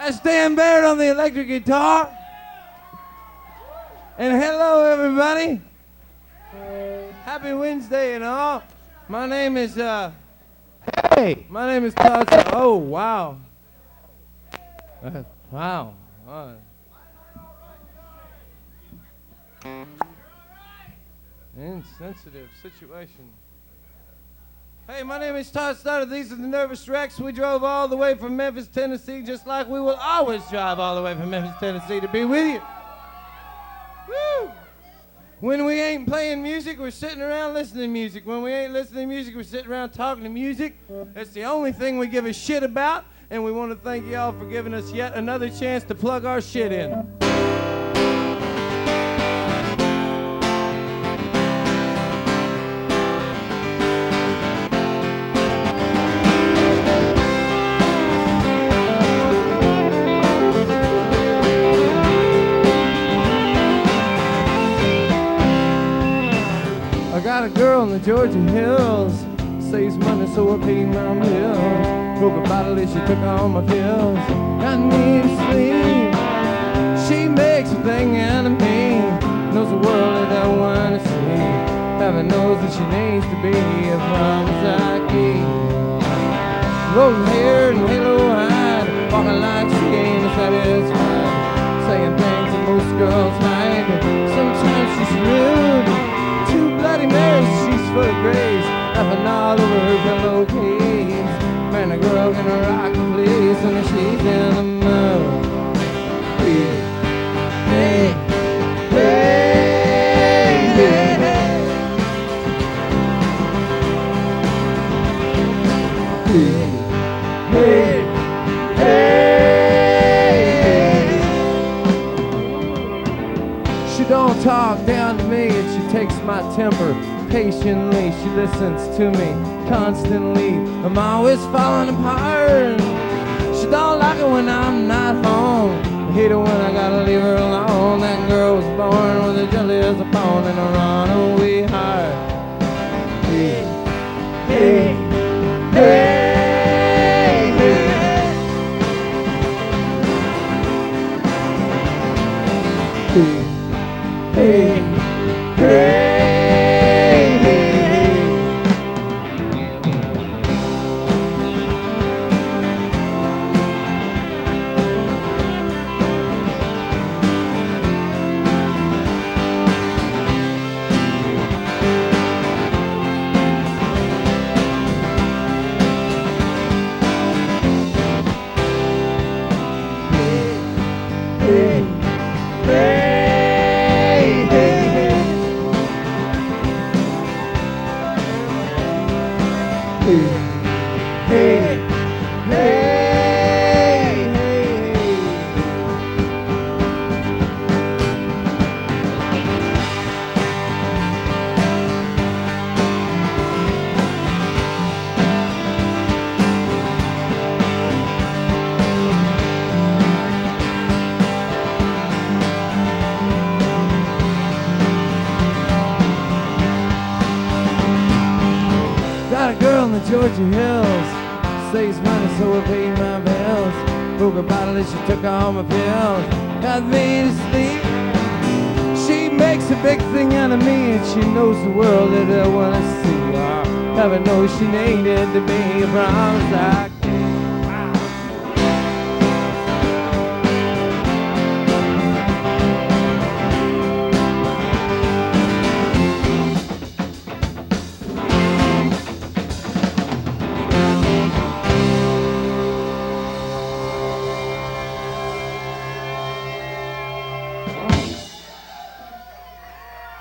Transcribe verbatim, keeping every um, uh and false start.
That's Dan Baird on the electric guitar. And hello, everybody. Happy Wednesday and all. My name is, uh, hey, my name is Todd. Oh, wow. Uh, wow. Uh, insensitive situation. Hey, my name is Todd Starter. These are the Nervous Wrecks. We drove all the way from Memphis, Tennessee, just like we will always drive all the way from Memphis, Tennessee to be with you. Woo! When we ain't playing music, we're sitting around listening to music. When we ain't listening to music, we're sitting around talking to music. That's the only thing we give a shit about, and we want to thank y'all for giving us yet another chance to plug our shit in. I got a girl in the Georgia hills, saves money so I pay my bills. Broke a bottle and she took all my pills. Got me to sleep. She makes a thing out of me. Knows the world that I wanna see. Heaven knows that she needs to be a promise I keep. Rolling hair and halo eyed, walking like she ain't satisfied, saying things that most girls hide. Sometimes she's rude. Bloody Mary, she's full of grace, laughing all over her pillowcase. Man, a girl can rock the place when she's in the mood. Hey, hey, hey, hey, hey, hey, hey. She don't talk down to me, and she takes my temper patiently. She listens to me constantly. I'm always falling apart. She don't like it when I'm not home. I hate it when I gotta leave her alone. That girl was born with a jelly as a bone and a runaway heart. Hey, hey, hey, hey, hey, hey. Georgia hills, saves money so I pay my bills. Broke a bottle and she took all my pills. Got me to sleep. She makes a big thing out of me, and she knows the world that I wanna see. Oh, heaven knows she needed to be a promise I